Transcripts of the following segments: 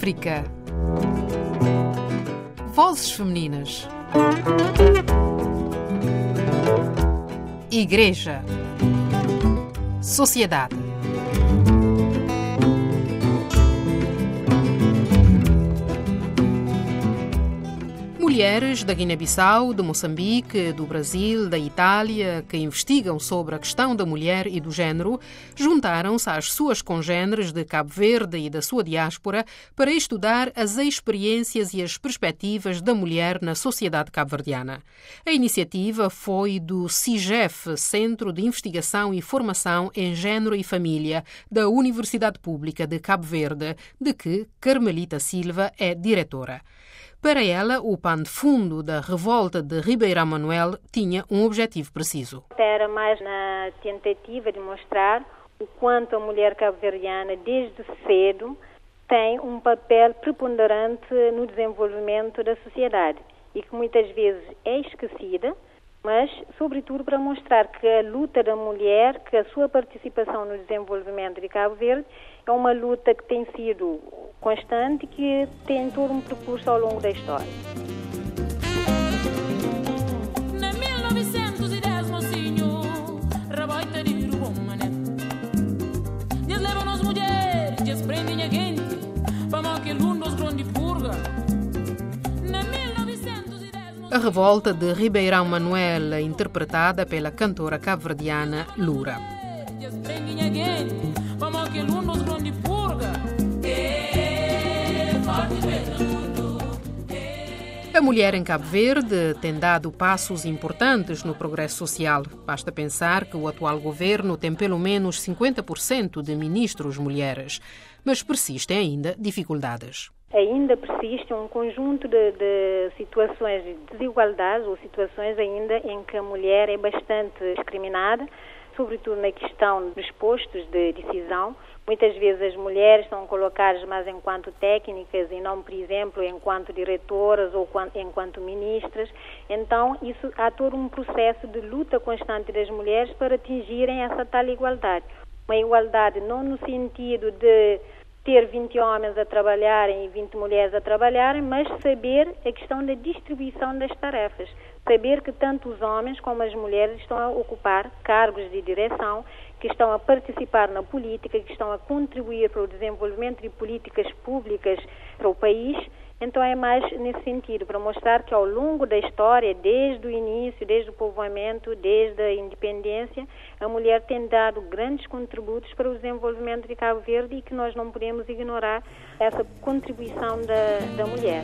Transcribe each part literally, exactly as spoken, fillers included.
África. Vozes femininas. Igreja. Sociedade. Mulheres da Guiné-Bissau, de Moçambique, do Brasil, da Itália, que investigam sobre a questão da mulher e do género, juntaram-se às suas congêneres de Cabo Verde e da sua diáspora para estudar as experiências e as perspectivas da mulher na sociedade cabo-verdiana. A iniciativa foi do CIGEF, Centro de Investigação e Formação em Género e Família, da Universidade Pública de Cabo Verde, de que Carmelita Silva é diretora. Para ela, o pano de fundo da revolta de Ribeirão Manuel tinha um objetivo preciso. Era mais na tentativa de mostrar o quanto a mulher cabo-verdiana, desde cedo, tem um papel preponderante no desenvolvimento da sociedade e que muitas vezes é esquecida, mas, sobretudo, para mostrar que a luta da mulher, que a sua participação no desenvolvimento de Cabo Verde é uma luta que tem sido constante e que tem todo um percurso ao longo da história. Na mil novecentos e dez, mocinho, raboita de Rubomané. Eles levam as mulheres, eles prendem a gente, vamos que lundos grande purga. Na mil novecentos e dez... A revolta de Ribeirão Manuel, interpretada pela cantora cabo-verdiana Lura. Eles prendem a gente, vamos que lundos grande purga. A mulher em Cabo Verde tem dado passos importantes no progresso social. Basta pensar que o atual governo tem pelo menos cinquenta por cento de ministros mulheres, mas persistem ainda dificuldades. Ainda persiste um conjunto de, de situações de desigualdade ou situações ainda em que a mulher é bastante discriminada, sobretudo na questão dos postos de decisão. Muitas vezes as mulheres são colocadas mais enquanto técnicas e não, por exemplo, enquanto diretoras ou enquanto ministras. Então, isso, há todo um processo de luta constante das mulheres para atingirem essa tal igualdade. Uma igualdade não no sentido de ter vinte homens a trabalharem e vinte mulheres a trabalharem, mas saber a questão da distribuição das tarefas. Saber que tanto os homens como as mulheres estão a ocupar cargos de direção, que estão a participar na política, que estão a contribuir para o desenvolvimento de políticas públicas para o país. Então é mais nesse sentido, para mostrar que ao longo da história, desde o início, desde o povoamento, desde a independência, a mulher tem dado grandes contributos para o desenvolvimento de Cabo Verde e que nós não podemos ignorar essa contribuição da, da mulher.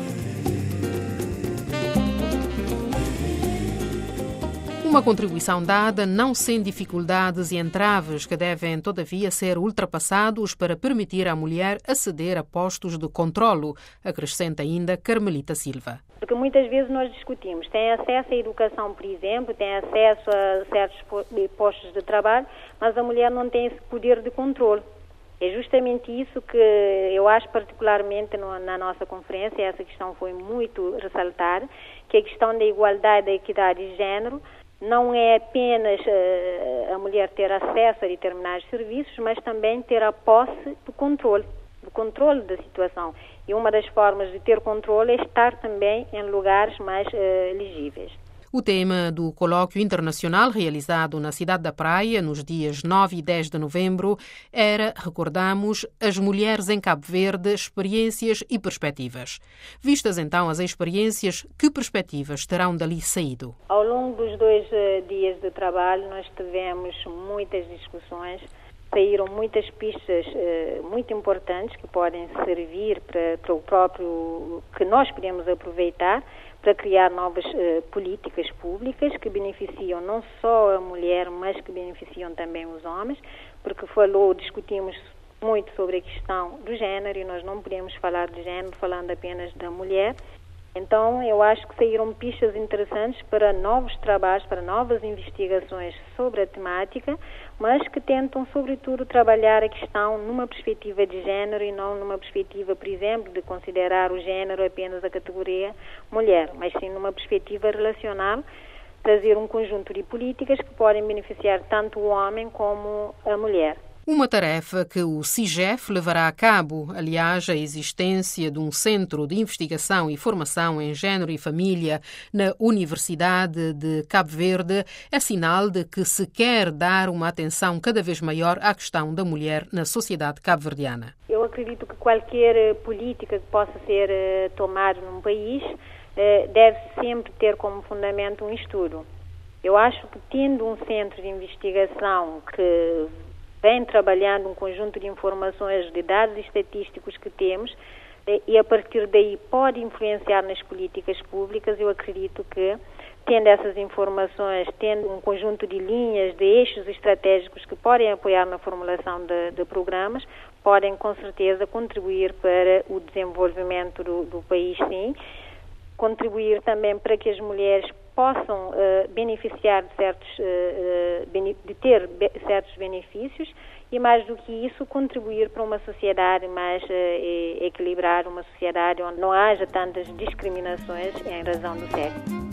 Uma contribuição dada não sem dificuldades e entraves que devem, todavia, ser ultrapassados para permitir à mulher aceder a postos de controlo, acrescenta ainda Carmelita Silva. Porque muitas vezes nós discutimos, tem acesso à educação, por exemplo, tem acesso a certos postos de trabalho, mas a mulher não tem esse poder de controle. É justamente isso que eu acho particularmente no, na nossa conferência, essa questão foi muito ressaltada, que é a questão da igualdade, da equidade de género, não é apenas uh, a mulher ter acesso a determinados serviços, mas também ter a posse do controle, do controle da situação. E uma das formas de ter controle é estar também em lugares mais uh, elegíveis. O tema do colóquio internacional realizado na Cidade da Praia nos dias nove e dez de novembro era, recordamos, as mulheres em Cabo Verde, experiências e perspectivas. Vistas então as experiências, que perspectivas terão dali saído? Ao longo dos dois uh, dias de trabalho nós tivemos muitas discussões, saíram muitas pistas uh, muito importantes que podem servir para, para o próprio, que nós podemos aproveitar para criar novas uh, políticas públicas que beneficiam não só a mulher, mas que beneficiam também os homens, porque falou, discutimos muito sobre a questão do género e nós não podemos falar de género falando apenas da mulher. Então, eu acho que saíram pistas interessantes para novos trabalhos, para novas investigações sobre a temática, mas que tentam, sobretudo, trabalhar a questão numa perspectiva de género e não numa perspectiva, por exemplo, de considerar o género apenas a categoria mulher, mas sim numa perspectiva relacional, trazer um conjunto de políticas que podem beneficiar tanto o homem como a mulher. Uma tarefa que o CIGEF levará a cabo. Aliás, a existência de um centro de investigação e formação em género e família na Universidade de Cabo Verde é sinal de que se quer dar uma atenção cada vez maior à questão da mulher na sociedade cabo-verdiana. Eu acredito que qualquer política que possa ser tomada num país deve sempre ter como fundamento um estudo. Eu acho que tendo um centro de investigação que vem trabalhando um conjunto de informações, de dados estatísticos que temos, e a partir daí pode influenciar nas políticas públicas, eu acredito que, tendo essas informações, tendo um conjunto de linhas, de eixos estratégicos que podem apoiar na formulação de, de programas, podem com certeza contribuir para o desenvolvimento do, do país, sim, contribuir também para que as mulheres possam uh, beneficiar de, certos, uh, de ter be- certos benefícios e, mais do que isso, contribuir para uma sociedade mais uh, equilibrada, uma sociedade onde não haja tantas discriminações em razão do sexo.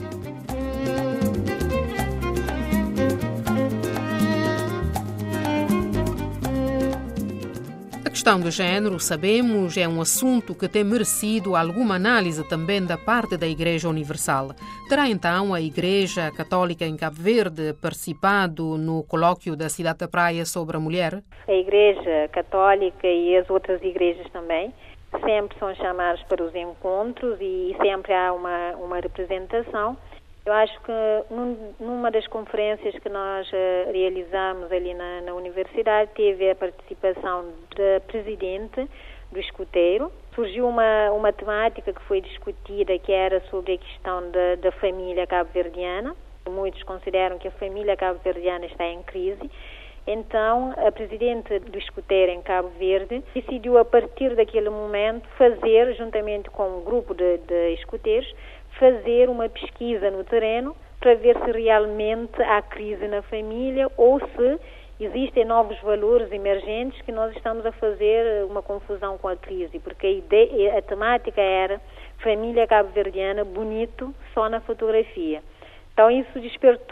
A questão do género, sabemos, é um assunto que tem merecido alguma análise também da parte da Igreja Universal. Terá então a Igreja Católica em Cabo Verde participado no colóquio da Cidade da Praia sobre a mulher? A Igreja Católica e as outras igrejas também sempre são chamadas para os encontros e sempre há uma, uma representação. Eu acho que num, numa das conferências que nós uh, realizamos ali na, na universidade, teve a participação da presidente do escuteiro. Surgiu uma, uma temática que foi discutida, que era sobre a questão da, da família cabo-verdiana. Muitos consideram que a família cabo-verdiana está em crise. Então, a presidente do escuteiro em Cabo Verde decidiu, a partir daquele momento, fazer, juntamente com um grupo de, de escuteiros, fazer uma pesquisa no terreno para ver se realmente há crise na família ou se existem novos valores emergentes que nós estamos a fazer uma confusão com a crise, porque a, ideia, a temática era família cabo-verdiana bonito só na fotografia. Então isso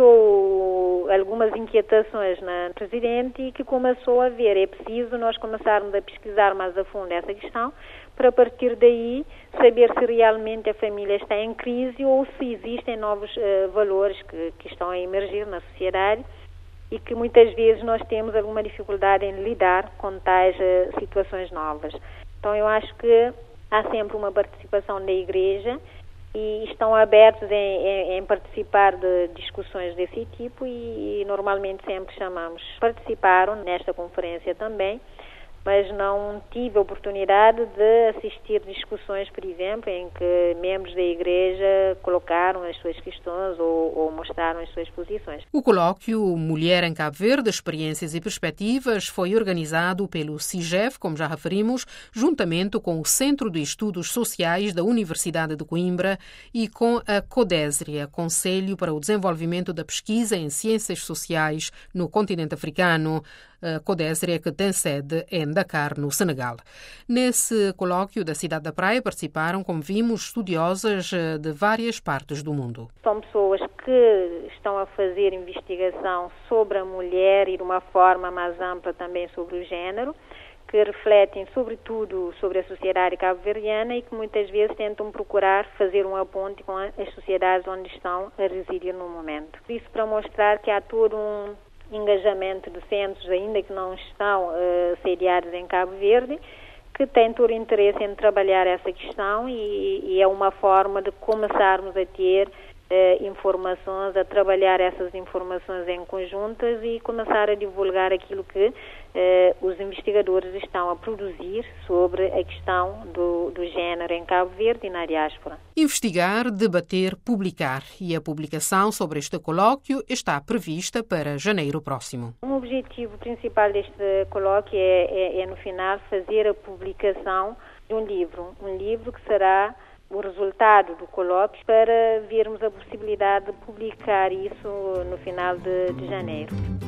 despertou algumas inquietações na Presidente e que começou a ver, é preciso nós começarmos a pesquisar mais a fundo essa questão para, a partir daí, saber se realmente a família está em crise ou se existem novos uh, valores que, que estão a emergir na sociedade e que muitas vezes nós temos alguma dificuldade em lidar com tais uh, situações novas. Então eu acho que há sempre uma participação da Igreja e estão abertos em, em, em participar de discussões desse tipo e, e normalmente sempre chamamos. Participaram nesta conferência também, mas não tive a oportunidade de assistir discussões, por exemplo, em que membros da Igreja colocaram as suas questões ou, ou mostraram as suas posições. O colóquio Mulher em Cabo Verde, Experiências e Perspectivas foi organizado pelo CIGEF, como já referimos, juntamente com o Centro de Estudos Sociais da Universidade de Coimbra e com a CODESRIA, Conselho para o Desenvolvimento da Pesquisa em Ciências Sociais no continente africano, a CODESRIA, que tem sede em Dakar, no Senegal. Nesse colóquio da Cidade da Praia participaram, como vimos, estudiosas de várias partes do mundo. São pessoas que estão a fazer investigação sobre a mulher e de uma forma mais ampla também sobre o género, que refletem sobretudo sobre a sociedade cabo-verdiana e que muitas vezes tentam procurar fazer uma ponte com as sociedades onde estão a residir no momento. Isso para mostrar que há todo um engajamento de centros, ainda que não estão uh, sediados em Cabo Verde, que têm todo o interesse em trabalhar essa questão e, e é uma forma de começarmos a ter uh, informações, a trabalhar essas informações em conjuntas e começar a divulgar aquilo que Uh, os investigadores estão a produzir sobre a questão do, do género em Cabo Verde e na diáspora. Investigar, debater, publicar. E a publicação sobre este colóquio está prevista para janeiro próximo. Um objetivo principal deste colóquio é, é, é, no final, fazer a publicação de um livro. Um livro que será o resultado do colóquio para vermos a possibilidade de publicar isso no final de, de janeiro.